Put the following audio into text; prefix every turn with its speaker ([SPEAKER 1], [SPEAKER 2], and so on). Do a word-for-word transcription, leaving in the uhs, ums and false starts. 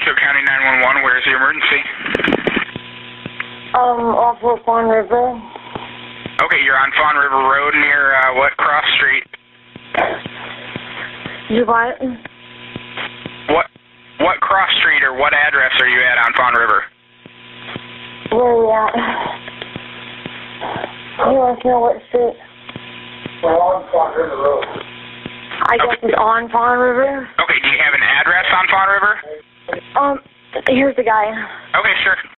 [SPEAKER 1] Washoe County nine one one, where's the emergency?
[SPEAKER 2] Um, off of Fawn River.
[SPEAKER 1] Okay, you're on Fawn River Road near, uh, what cross street?
[SPEAKER 2] You what?
[SPEAKER 1] What, what cross street or what address are you at on Fawn River?
[SPEAKER 2] Where are you at? You want to know what street?
[SPEAKER 3] We're on Fawn River Road.
[SPEAKER 2] I guess
[SPEAKER 1] Okay.
[SPEAKER 2] it's on Fawn River.
[SPEAKER 1] Okay, do you have an address on Fawn River?
[SPEAKER 2] Um, here's the guy.
[SPEAKER 1] Okay, sure.